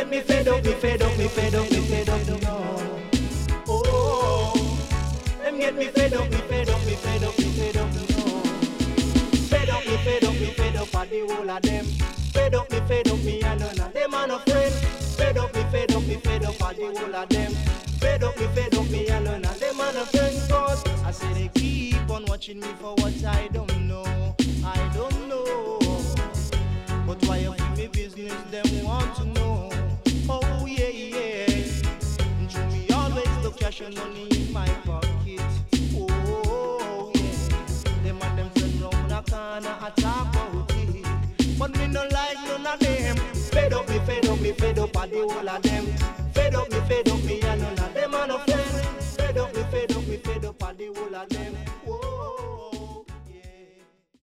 get me fed up, me fed up, me fed up, me fed up, no. Oh, them get me fed up, me fed up, me fed up, me fed up, no. Fed up, me fed up, me fed up, at the whole of them. Fed up, me and none of them are no friend. Fed up, me fed up, at the whole of them. Fed up, me and none of them are no friend. Cause I say they keep on watching me for what I don't know. I don't know. But why you give me business, them want to know. Oh yeah, yeah. And show me always the cash and money in my pocket. Oh yeah. Them and them friends round the corner I talk about it. But me no like none of them. Fed up, me fed up, me fed up at the whole of them. Fed up, me and none of them are no friends. Fed up, me fed up at the whole of them.